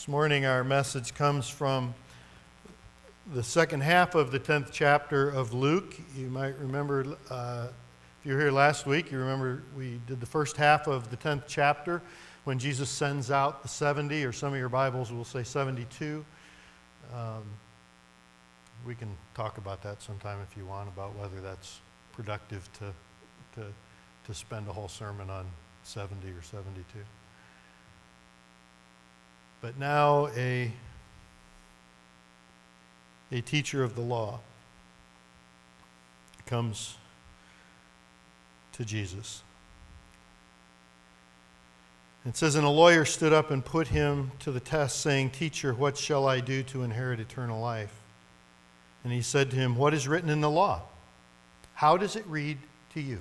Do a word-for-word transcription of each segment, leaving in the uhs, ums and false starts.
This morning our message comes from the second half of the tenth chapter of Luke. You might remember, uh, if you were here last week, you remember we did the first half of the tenth chapter when Jesus sends out the seventy, or some of your Bibles will say seventy-two. Um, we can talk about that sometime if you want, about whether that's productive to, to, to spend a whole sermon on seventy or seventy-two. But now a, a teacher of the law comes to Jesus. It says, and a lawyer stood up and put him to the test, saying, Teacher, what shall I do to inherit eternal life? And he said to him, What is written in the law? How does it read to you?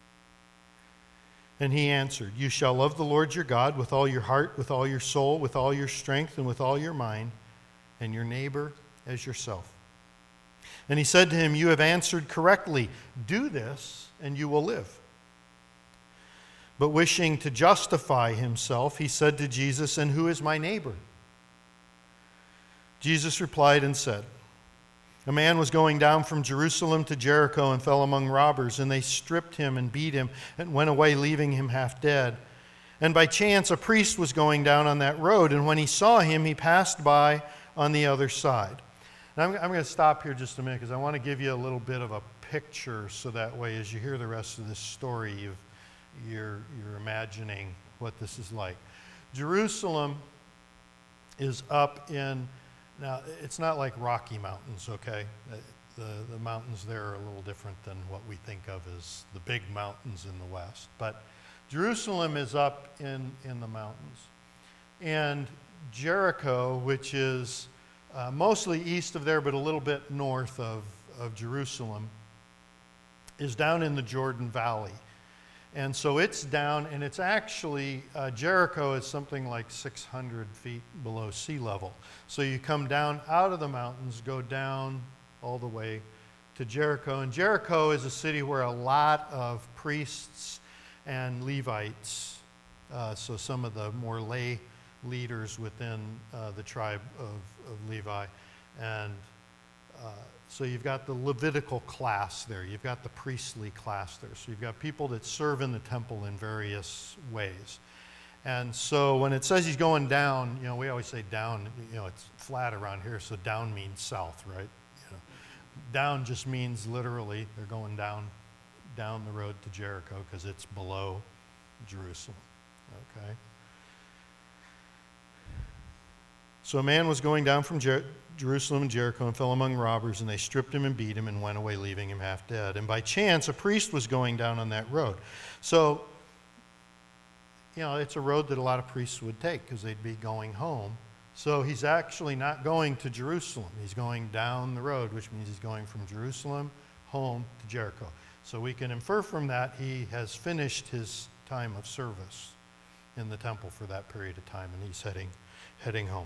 And he answered, You shall love the Lord your God with all your heart, with all your soul, with all your strength, and with all your mind, and your neighbor as yourself. And he said to him, You have answered correctly. Do this, and you will live. But wishing to justify himself, he said to Jesus, And who is my neighbor? Jesus replied and said, A man was going down from Jerusalem to Jericho and fell among robbers, and they stripped him and beat him and went away, leaving him half dead. And by chance a priest was going down on that road, and when he saw him, he passed by on the other side. And I'm, I'm going to stop here just a minute because I want to give you a little bit of a picture, so that way as you hear the rest of this story, you've, you're, you're imagining what this is like. Jerusalem is up in... Now, it's not like Rocky Mountains, okay? The, the mountains there are a little different than what we think of as the big mountains in the West. But Jerusalem is up in, in the mountains. And Jericho, which is uh, mostly east of there, but a little bit north of, of Jerusalem, is down in the Jordan Valley. And so it's down, and it's actually, uh, Jericho is something like six hundred feet below sea level. So you come down out of the mountains, go down all the way to Jericho. And Jericho is a city where a lot of priests and Levites, uh, so some of the more lay leaders within uh, the tribe of, of Levi, and uh, so you've got the Levitical class there. You've got the priestly class there. So you've got people that serve in the temple in various ways. And so when it says he's going down, you know, we always say down, you know, it's flat around here, so down means south, right? You know, down just means literally they're going down, down the road to Jericho because it's below Jerusalem, okay? So a man was going down from Jer- Jerusalem and Jericho and fell among robbers, and they stripped him and beat him and went away, leaving him half dead. And by chance, a priest was going down on that road. So, you know, it's a road that a lot of priests would take because they'd be going home. So he's actually not going to Jerusalem. He's going down the road, which means he's going from Jerusalem home to Jericho. So we can infer from that he has finished his time of service in the temple for that period of time, and he's heading, heading home.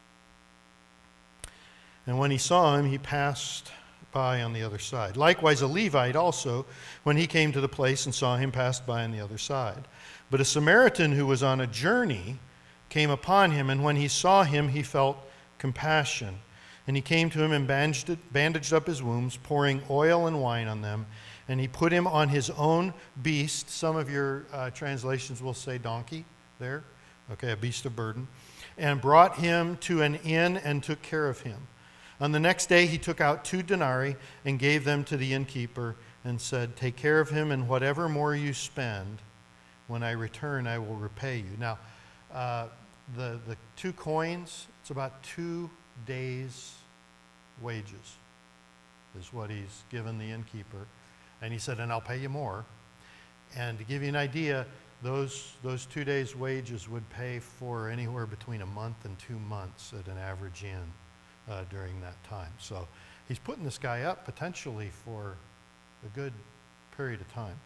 And when he saw him, he passed by on the other side. Likewise, a Levite also, when he came to the place and saw him, passed by on the other side. But a Samaritan who was on a journey came upon him, and when he saw him, he felt compassion. And he came to him and bandaged, bandaged up his wounds, pouring oil and wine on them. And he put him on his own beast. Some of your uh, translations will say donkey there. Okay, a beast of burden. And brought him to an inn and took care of him. On the next day he took out two denarii and gave them to the innkeeper and said, Take care of him, and whatever more you spend, when I return I will repay you. Now, uh, the, the two coins, it's about two days' wages is what he's given the innkeeper. And he said, and I'll pay you more. And to give you an idea, those, those two days' wages would pay for anywhere between a month and two months at an average inn. Uh, during that time. So he's putting this guy up potentially for a good period of time.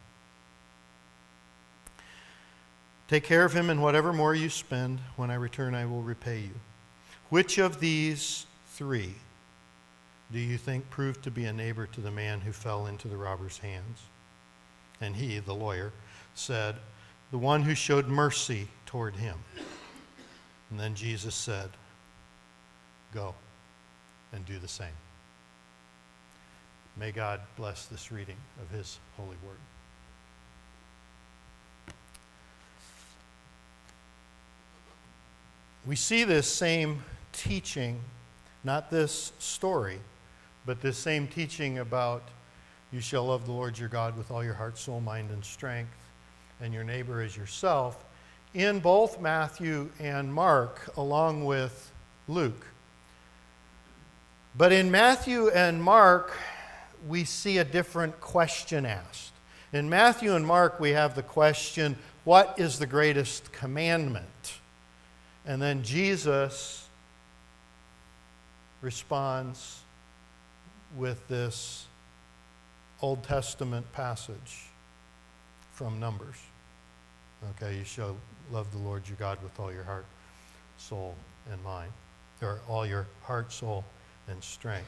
Take care of him, and whatever more you spend, when I return I will repay you. Which of these three do you think proved to be a neighbor to the man who fell into the robber's hands? And he, the lawyer, said, The one who showed mercy toward him. And then Jesus said, Go and do the same. May God bless this reading of his holy word. We see this same teaching, not this story, but this same teaching about you shall love the Lord your God with all your heart, soul, mind, and strength, and your neighbor as yourself, in both Matthew and Mark, along with Luke. But in Matthew and Mark, we see a different question asked. In Matthew and Mark, we have the question, what is the greatest commandment? And then Jesus responds with this Old Testament passage from Numbers. Okay, you shall love the Lord your God with all your heart, soul, and mind, or all your heart, soul, and strength.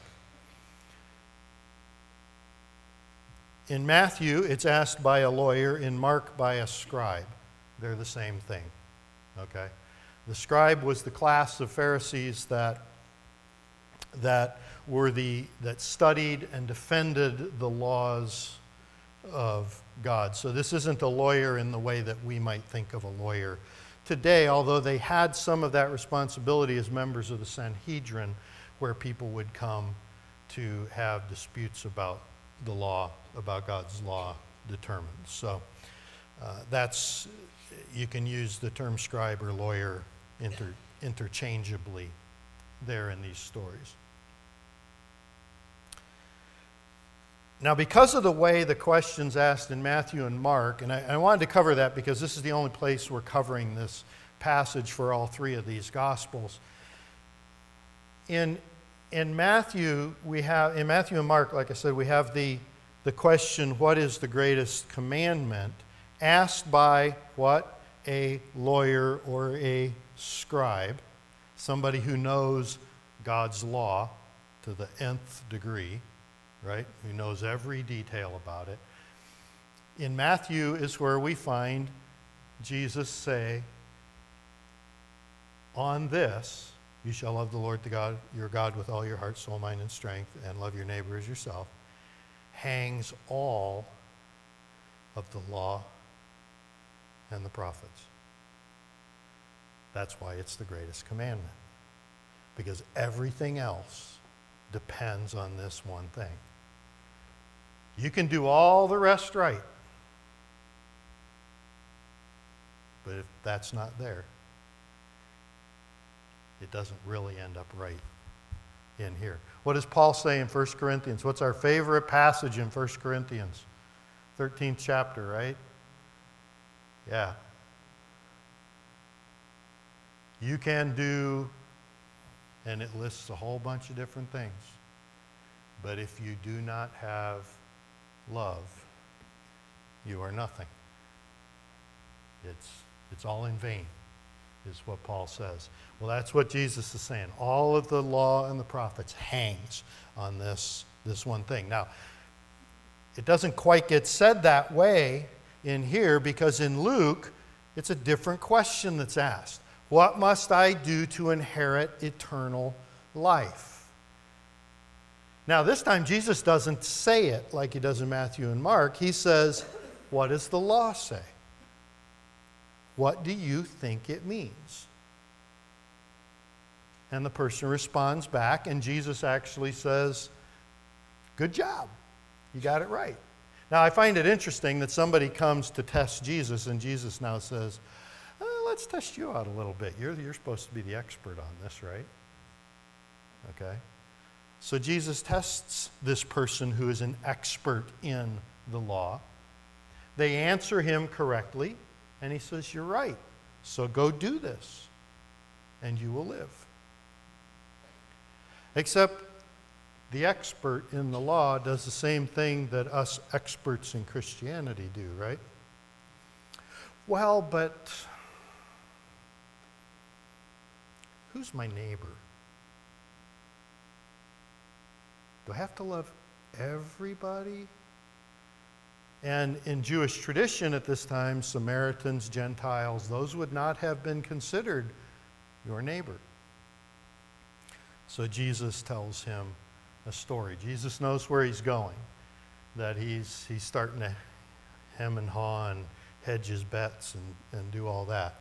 In Matthew, it's asked by a lawyer. In Mark, by a scribe. They're the same thing. Okay? The scribe was the class of Pharisees that, that were the that studied and defended the laws of God. So this isn't a lawyer in the way that we might think of a lawyer today, although they had some of that responsibility as members of the Sanhedrin, where people would come to have disputes about the law, about God's law determined. So uh, that's, you can use the term scribe or lawyer inter, interchangeably there in these stories. Now, because of the way the questions asked in Matthew and Mark, and I, I wanted to cover that because this is the only place we're covering this passage for all three of these Gospels. In, in Matthew, we have, in Matthew and Mark, like I said, we have the, the question, what is the greatest commandment, asked by what? A lawyer or a scribe, somebody who knows God's law to the nth degree, right? Who knows every detail about it. In Matthew is where we find Jesus say, on this, you shall love the Lord the God, your God with all your heart, soul, mind, and strength, and love your neighbor as yourself, hangs all of the law and the prophets. That's why it's the greatest commandment. Because everything else depends on this one thing. You can do all the rest right. But if that's not there, it doesn't really end up right in here. What does Paul say in First Corinthians? What's our favorite passage in First Corinthians? thirteenth chapter, right? Yeah. You can do, and it lists a whole bunch of different things. But if you do not have love, you are nothing. It's, it's all in vain, is what Paul says. Well, that's what Jesus is saying. All of the law and the prophets hangs on this, this one thing. Now, it doesn't quite get said that way in here, because in Luke, it's a different question that's asked. What must I do to inherit eternal life? Now, this time, Jesus doesn't say it like he does in Matthew and Mark. He says, what does the law say? What do you think it means? And the person responds back, and Jesus actually says, good job. You got it right. Now, I find it interesting that somebody comes to test Jesus, and Jesus now says, oh, let's test you out a little bit. You're, you're supposed to be the expert on this, right? Okay. So Jesus tests this person who is an expert in the law. They answer him correctly, and he says, you're right. So go do this, and you will live. Except the expert in the law does the same thing that us experts in Christianity do, right? Well, but who's my neighbor? Do I have to love everybody? And in Jewish tradition at this time, Samaritans, Gentiles, those would not have been considered your neighbor. So Jesus tells him a story. Jesus knows where he's going, that he's, he's starting to hem and haw and hedge his bets and, and do all that.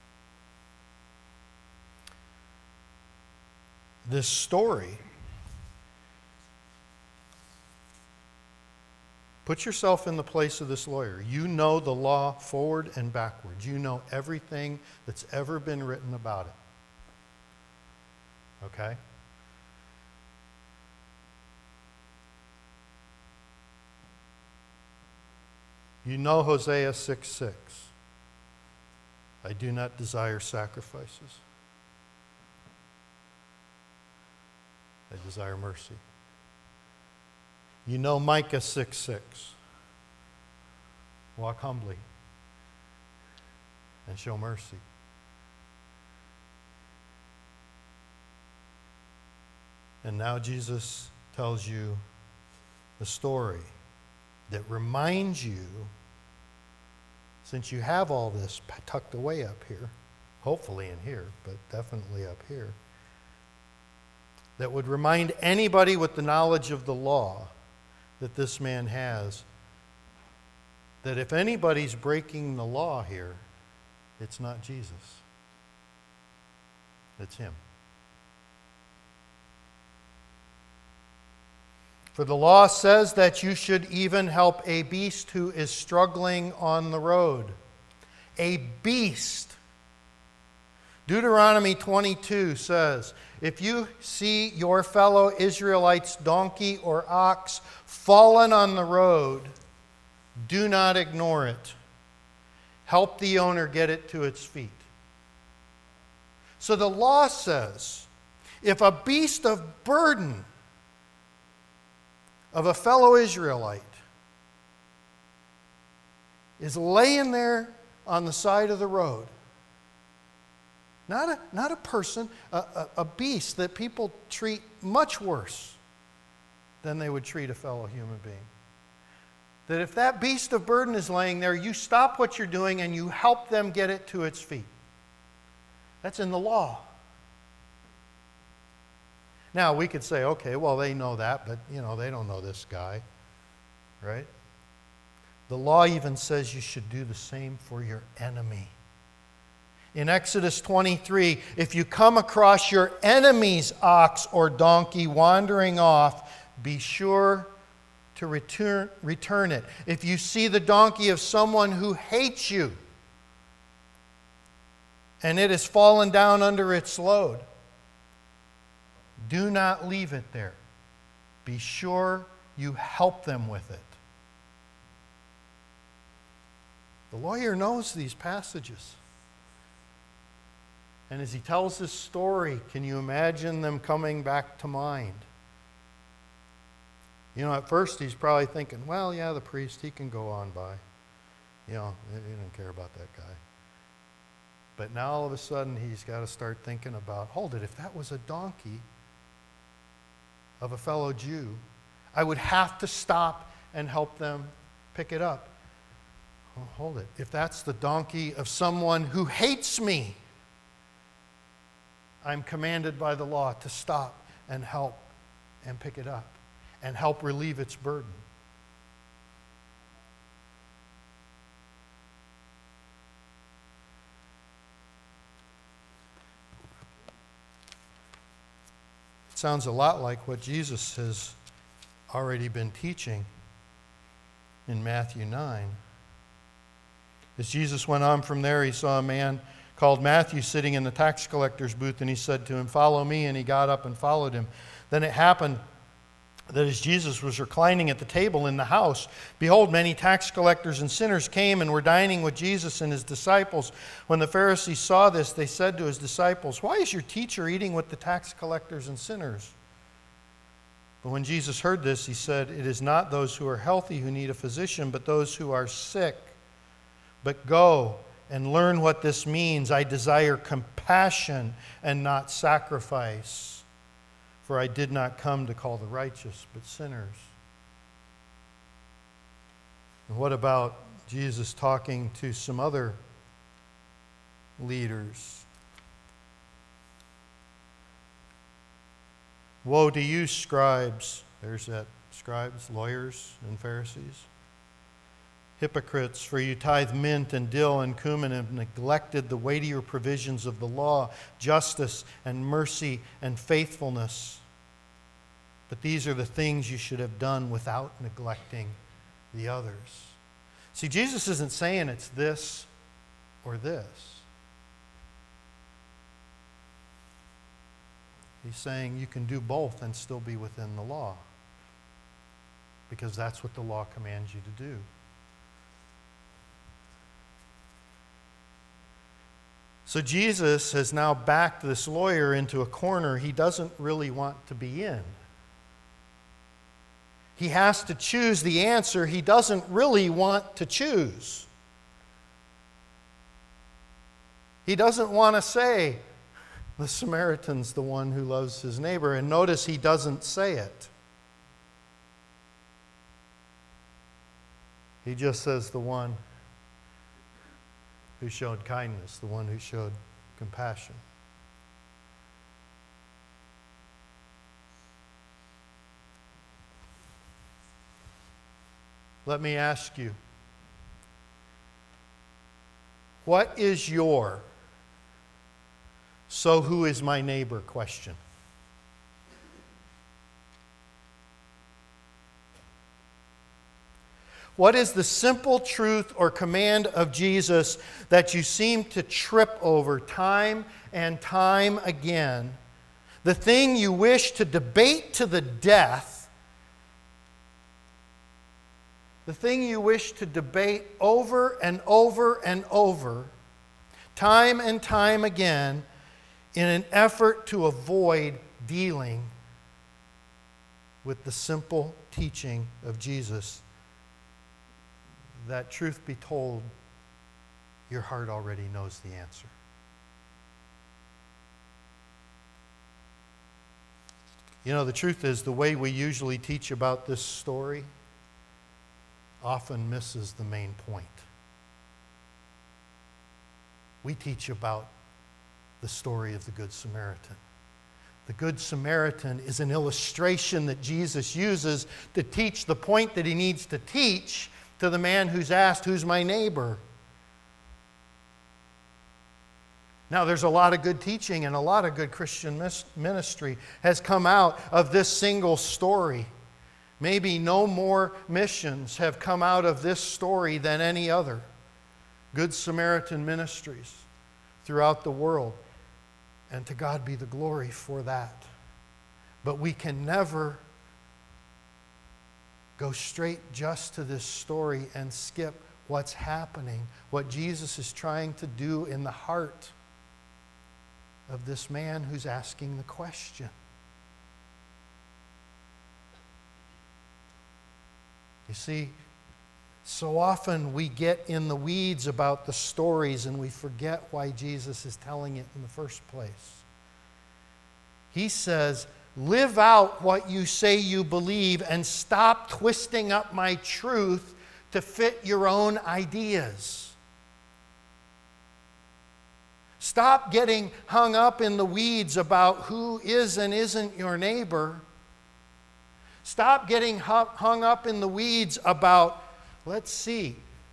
This story, put yourself in the place of this lawyer. You know the law forward and backwards. You know everything that's ever been written about it. Okay? You know Hosea six six. I do not desire sacrifices. I desire mercy. You know Micah six six. Walk humbly and show mercy. And now Jesus tells you the story that reminds you, since you have all this tucked away up here, hopefully in here, but definitely up here, that would remind anybody with the knowledge of the law that this man has, that if anybody's breaking the law here, it's not Jesus. It's him. For the law says that you should even help a beast who is struggling on the road. A beast. Deuteronomy twenty-two says, if you see your fellow Israelite's donkey or ox fallen on the road, do not ignore it. Help the owner get it to its feet. So the law says, if a beast of burden of a fellow Israelite is laying there on the side of the road, not a, not a person, a, a, a beast that people treat much worse than they would treat a fellow human being. That if that beast of burden is laying there, you stop what you're doing and you help them get it to its feet. That's in the law. Now, we could say, okay, well, they know that, but, you know, they don't know this guy, right? The law even says you should do the same for your enemy. In Exodus twenty-three, if you come across your enemy's ox or donkey wandering off, be sure to return, return it. If you see the donkey of someone who hates you and it has fallen down under its load, do not leave it there. Be sure you help them with it. The lawyer knows these passages. And as he tells this story, can you imagine them coming back to mind? You know, at first he's probably thinking, well, yeah, the priest, he can go on by. You know, he didn't care about that guy. But now all of a sudden he's got to start thinking about, hold it, if that was a donkey of a fellow Jew, I would have to stop and help them pick it up. Oh, hold it, if that's the donkey of someone who hates me, I'm commanded by the law to stop and help and pick it up and help relieve its burden. It sounds a lot like what Jesus has already been teaching in Matthew nine. As Jesus went on from there, he saw a man called Matthew sitting in the tax collector's booth, and he said to him, "Follow me," and he got up and followed him. Then it happened that as Jesus was reclining at the table in the house, behold, many tax collectors and sinners came and were dining with Jesus and his disciples. When the Pharisees saw this, they said to his disciples, "Why is your teacher eating with the tax collectors and sinners?" But when Jesus heard this, he said, "It is not those who are healthy who need a physician, but those who are sick. But go and learn what this means. I desire compassion and not sacrifice. For I did not come to call the righteous, but sinners." And what about Jesus talking to some other leaders? Woe to you, scribes. There's that, scribes, lawyers, and Pharisees. Hypocrites, for you tithe mint and dill and cumin and have neglected the weightier provisions of the law, justice and mercy and faithfulness. But these are the things you should have done without neglecting the others. See, Jesus isn't saying it's this or this. He's saying you can do both and still be within the law, because that's what the law commands you to do. So Jesus has now backed this lawyer into a corner he doesn't really want to be in. He has to choose the answer he doesn't really want to choose. He doesn't want to say, the Samaritan's the one who loves his neighbor. And notice he doesn't say it. He just says the one who showed kindness, the one who showed compassion. Let me ask you, what is your "so who is my neighbor" question? What is the simple truth or command of Jesus that you seem to trip over time and time again? The thing you wish to debate to the death, the thing you wish to debate over and over and over, time and time again, in an effort to avoid dealing with the simple teaching of Jesus. That, truth be told, your heart already knows the answer. You know, the truth is, the way we usually teach about this story often misses the main point. We teach about the story of the Good Samaritan. The Good Samaritan is an illustration that Jesus uses to teach the point that he needs to teach to the man who's asked, "Who's my neighbor?" Now, there's a lot of good teaching and a lot of good Christian ministry has come out of this single story. Maybe no more missions have come out of this story than any other. Good Samaritan ministries throughout the world. And to God be the glory for that. But we can never go straight just to this story and skip what's happening, what Jesus is trying to do in the heart of this man who's asking the question. You see, so often we get in the weeds about the stories and we forget why Jesus is telling it in the first place. He says, live out what you say you believe and stop twisting up my truth to fit your own ideas. Stop getting hung up in the weeds about who is and isn't your neighbor. Stop getting hung up in the weeds about, let's see,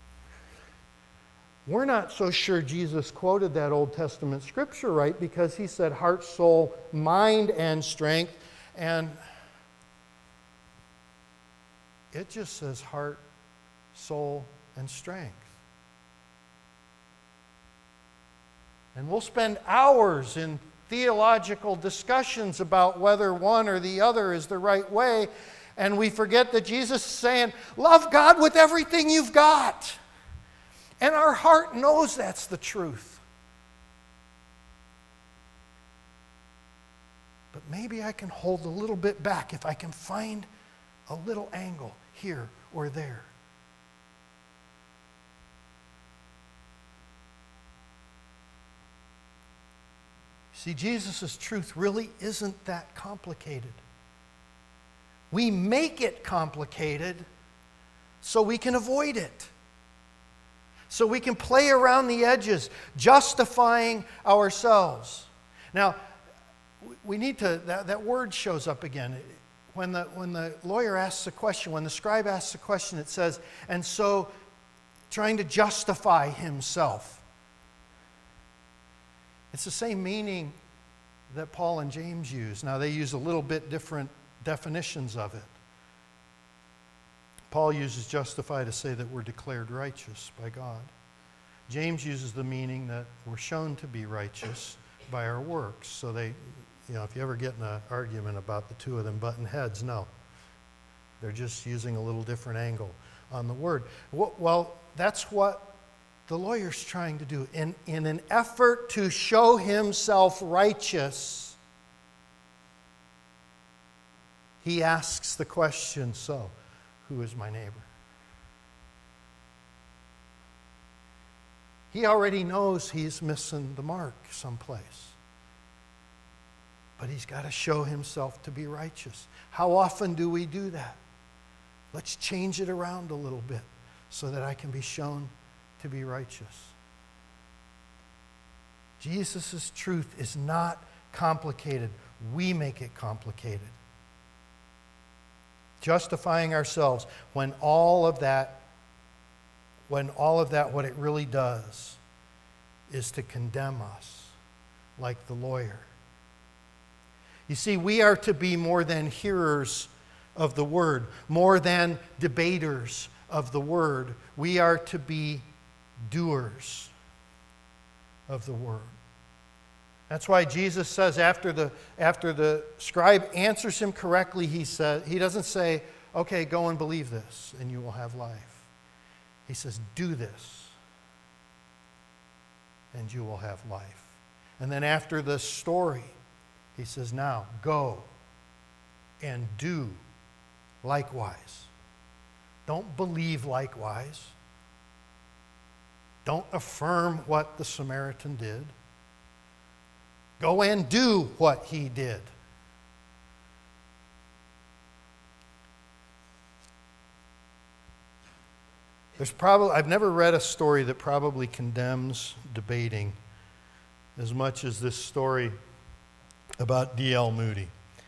we're not so sure Jesus quoted that Old Testament scripture right, because he said heart, soul, mind, and strength. And it just says heart, soul, and strength. And we'll spend hours in theological discussions about whether one or the other is the right way, and we forget that Jesus is saying, love God with everything you've got. And our heart knows that's the truth. But maybe I can hold a little bit back if I can find a little angle here or there. See, Jesus' truth really isn't that complicated. We make it complicated so we can avoid it. So we can play around the edges, justifying ourselves. Now, we need to, that, that word shows up again. When the, when the lawyer asks a question, when the scribe asks a question, it says, and so trying to justify himself. It's the same meaning that Paul and James use. Now, they use a little bit different definitions of it. Paul uses justify to say that we're declared righteous by God. James uses the meaning that we're shown to be righteous by our works. So they, you know, if you ever get in an argument about the two of them butting heads, no. They're just using a little different angle on the word. Well, that's what the lawyer's trying to do. In, in an effort to show himself righteous, he asks the question, so, who is my neighbor? He already knows he's missing the mark someplace. But he's got to show himself to be righteous. How often do we do that? Let's change it around a little bit so that I can be shown to be righteous. Jesus' truth is not complicated. We make it complicated. Justifying ourselves when all of that, when all of that, what it really does is to condemn us like the lawyer. You see, we are to be more than hearers of the word, more than debaters of the word. We are to be doers of the word. That's why Jesus says after the, after the scribe answers him correctly, he, says, he doesn't say, okay, go and believe this and you will have life. He says, do this and you will have life. And then after the story, he says, now go and do likewise. Don't believe likewise. Don't affirm what the Samaritan did. Go and do what he did. There's probably, I've never read a story that probably condemns debating as much as this story about D L Moody.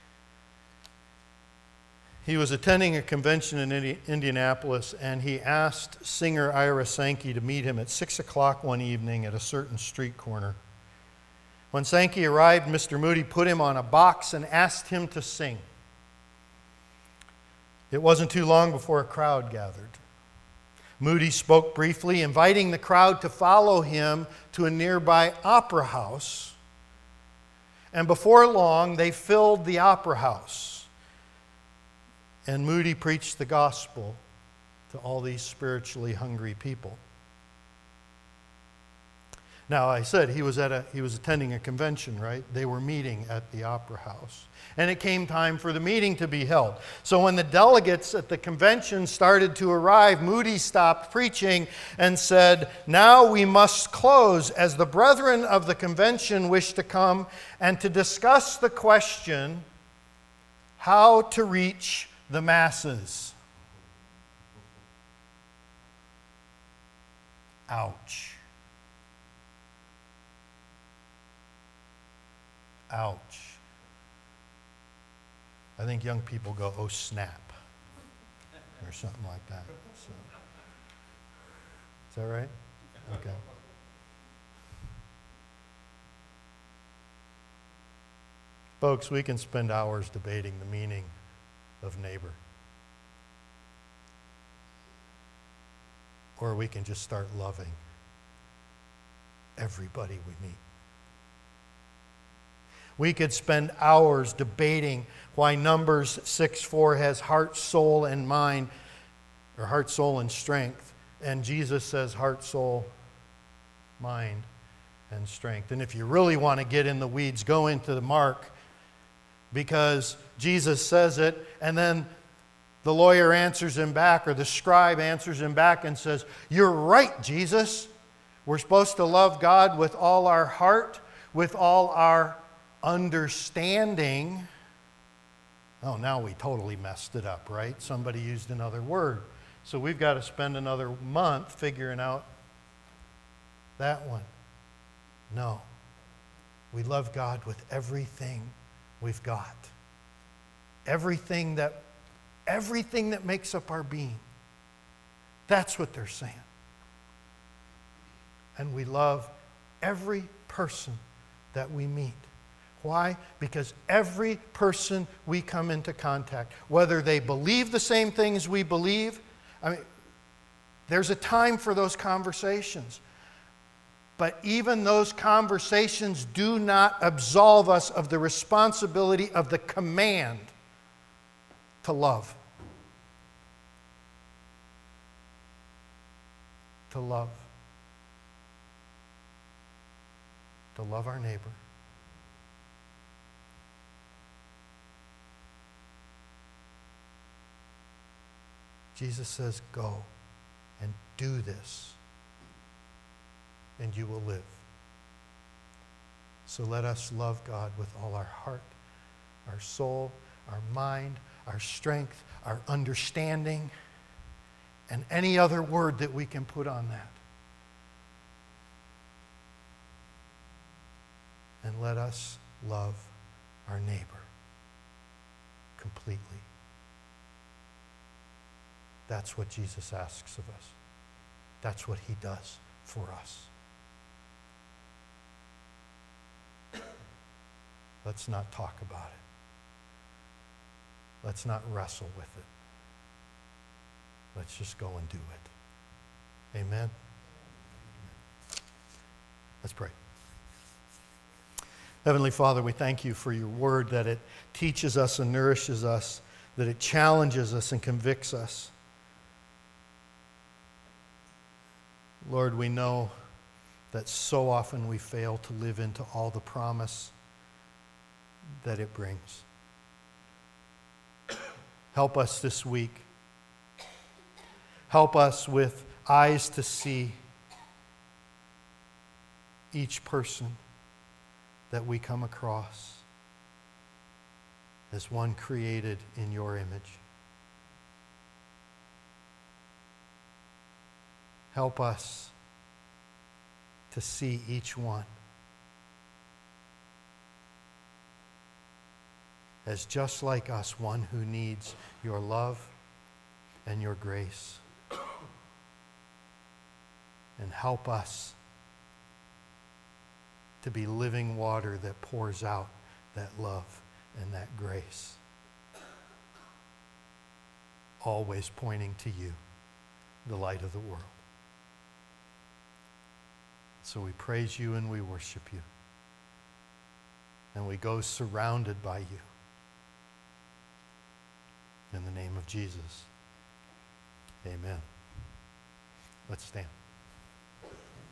He was attending a convention in Indi- Indianapolis, and he asked singer Ira Sankey to meet him at six o'clock one evening at a certain street corner. When Sankey arrived, Mister Moody put him on a box and asked him to sing. It wasn't too long before a crowd gathered. Moody spoke briefly, inviting the crowd to follow him to a nearby opera house. And before long, they filled the opera house. And Moody preached the gospel to all these spiritually hungry people. Now, I said he was at a he was attending a convention, right? They were meeting at the opera house. And it came time for the meeting to be held. So when the delegates at the convention started to arrive, Moody stopped preaching and said, "Now we must close, as the brethren of the convention wish to come and to discuss the question, how to reach the masses." Ouch. Ouch. I think young people go, "Oh, snap," or something like that. So, is that right? Okay. Folks, we can spend hours debating the meaning of neighbor. Or we can just start loving everybody we meet. We could spend hours debating why Numbers six four has heart, soul, and mind, or heart, soul, and strength, and Jesus says heart, soul, mind, and strength. And if you really want to get in the weeds, go into the Mark, because Jesus says it, and then the lawyer answers him back, or the scribe answers him back and says, "You're right, Jesus. We're supposed to love God with all our heart, with all our understanding." Oh, now we totally messed it up, right? Somebody used another word. So we've got to spend another month figuring out that one. No. We love God with everything we've got. Everything that, everything that makes up our being. That's what they're saying. And we love every person that we meet. Why? Because every person we come into contact, whether they believe the same things we believe, I mean, there's a time for those conversations. But even those conversations do not absolve us of the responsibility of the command to love. To love. To love our neighbor. Jesus says, go and do this, and you will live. So let us love God with all our heart, our soul, our mind, our strength, our understanding, and any other word that we can put on that. And let us love our neighbor completely. That's what Jesus asks of us. That's what he does for us. Let's not talk about it. Let's not wrestle with it. Let's just go and do it. Amen? Let's pray. Heavenly Father, we thank you for your word, that it teaches us and nourishes us, that it challenges us and convicts us. Lord, we know that so often we fail to live into all the promise that it brings. Help us this week. Help us with eyes to see each person that we come across as one created in your image. Help us to see each one as just like us, one who needs your love and your grace. And help us to be living water that pours out that love and that grace, always pointing to you, the light of the world. So we praise you and we worship you. And we go surrounded by you. In the name of Jesus, amen. Let's stand.